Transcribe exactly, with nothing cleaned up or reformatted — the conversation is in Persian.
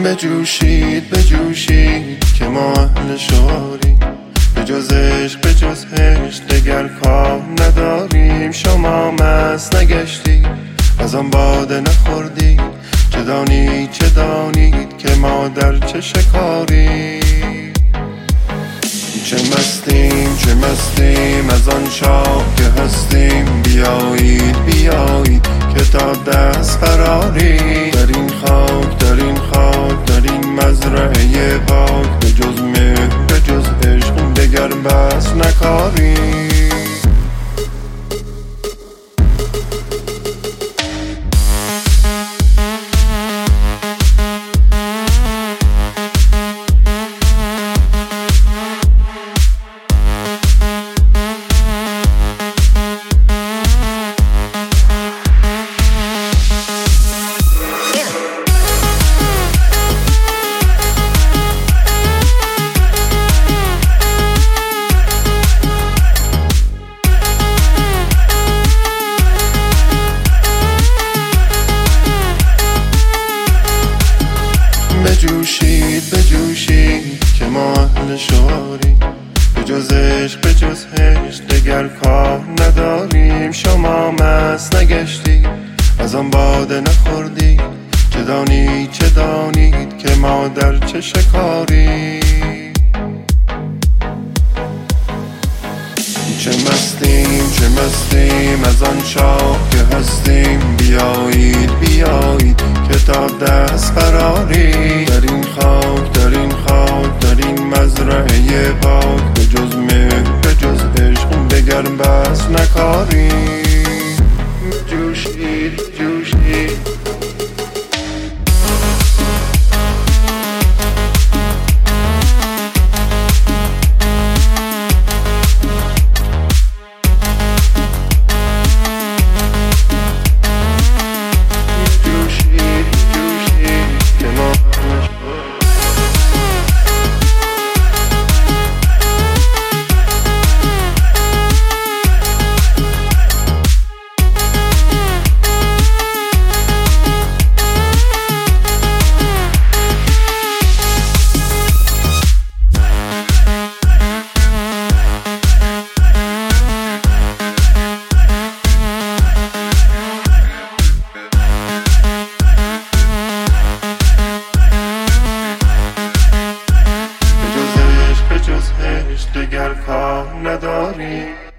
بجوشید بجوشید که ما اهل شعاری، به جز عشق به جز عشق دگر کار نداریم. شما مست نگشتید از آن باده نخوردید، چه دانید چه دانید که ما در چه شکاری. چه مستیم چه مستیم از آن شاه که هستیم، بیایید بیایید که تا دست قراری. در این خاک در این خاک در این مزرعه پاک، به جز مهر به جز عشق دگر بس نکاری. بجوشید بجوشید که ما اهل شعاری، به جز عشق به جز عشق دگر کار نداریم. شما مست نگشتید از آن باده نخوردید، چه دانید چه دانید که ما در چه شکاری. چه مستیم چه مستیم از آن شاه که هستیم، بیایید بیایید که تا دست قراری. در این خاک در این خاک در این مزرعه پاک، به جز مهر به جز عشق دگر بس نکاری. جوشید جوشید دگر کار نداری.